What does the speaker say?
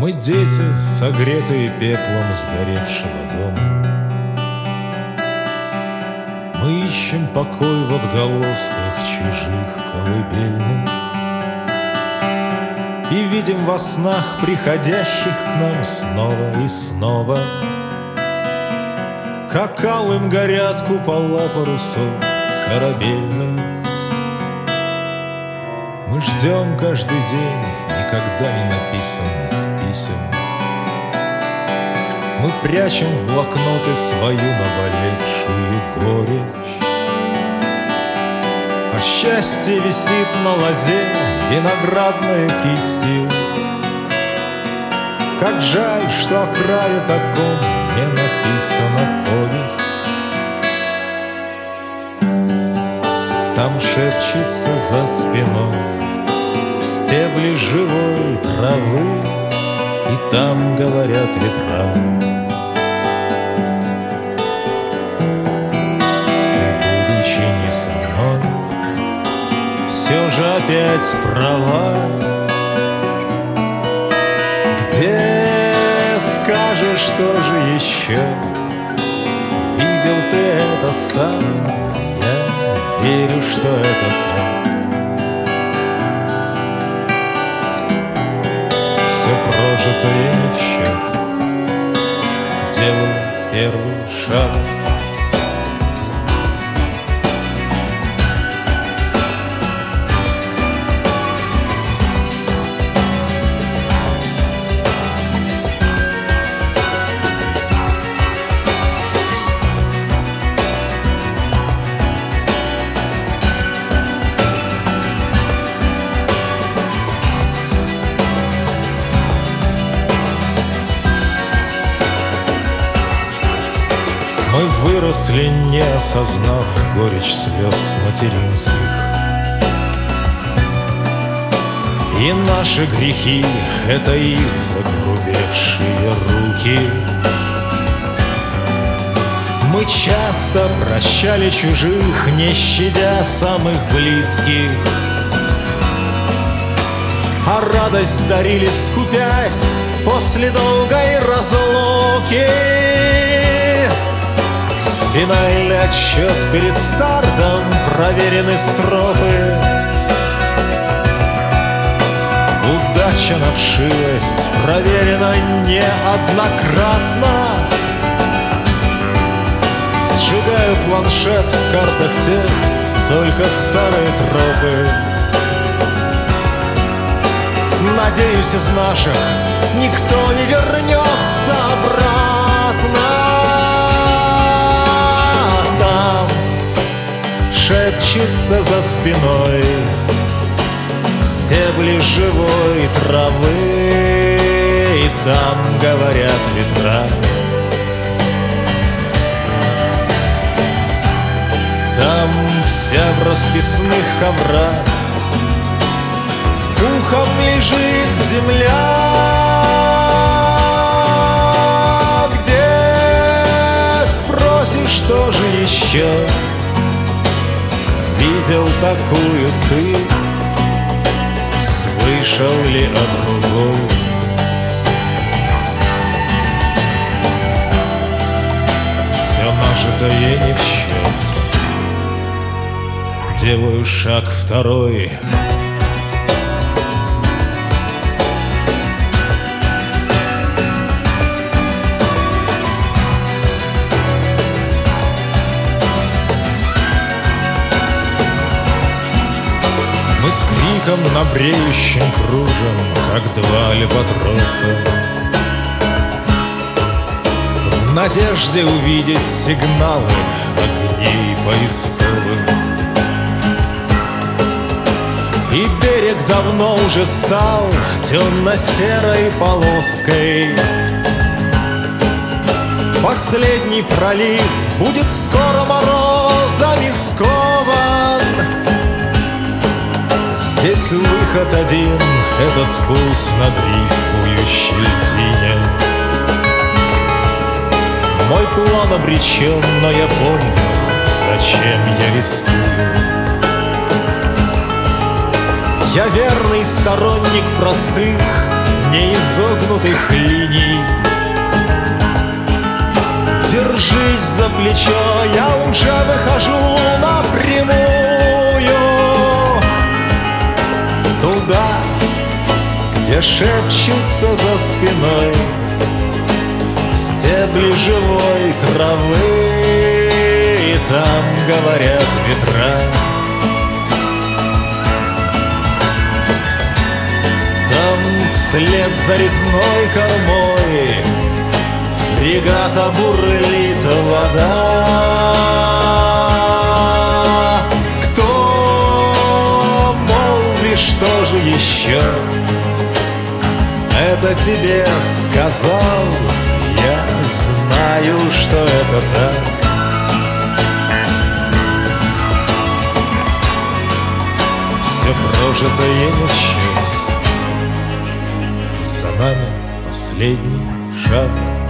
Мы дети, согретые пеплом сгоревшего дома. Мы ищем покой в отголосках чужих колыбельных и видим во снах приходящих к нам снова и снова, как алым горят купола парусов корабельных. Мы ждем каждый день никогда не написанных писем. Мы прячем в блокноты свою наболевшую горечь. А счастье висит на лозе виноградной кистью. Как жаль, что о крае таком не написана повесть. Там шепчется за спиной стебли живой травы, и там говорят ветра: ты, будучи не со мной, все же опять права. Где скажешь, что же еще? Видел ты это сам? Я верю, что это так. Все прожитое не в счет. Делаю первый шаг. Мы выросли, не осознав горечь слез материнских. И наши грехи — это их загрубевшие руки. Мы часто прощали чужих, не щадя самых близких, а радость дарили, скупясь после долгой разлуки. Финальный отсчет перед стартом, проверены стропы. Удача на вшивость проверена неоднократно. Сжигаю планшет в картах тех, только старые тропы. Надеюсь, из наших никто не вернется обратно. Шепчется за спиной стебли живой травы, и там говорят ветра: там вся в расписных коврах, ухом лежит земля. Где спросишь, что же еще? Видел такую ты, слышал ли о другой? Все нажитое не в счет. Делаю шаг второй. Мы с криком на бреющем кружим, как два альбатроса, в надежде увидеть сигналы огней поисковых. И берег давно уже стал темно-серой полоской. Последний пролив будет скоро морозами скован. Здесь выход один, этот путь на дрейфующей льдине. Мой план обречен, но я помню, зачем я рискую. Я верный сторонник простых, неизогнутых линий. Держись за плечо, я уже выхожу напрямую туда, где шепчутся за спиной стебли живой травы, и там говорят ветра. Там вслед за лесной кормой фрегата бурлит вода. Кто, молви, что же еще это тебе сказал? Я знаю, что это так. Все прожитое не в счет, за нами последний шаг.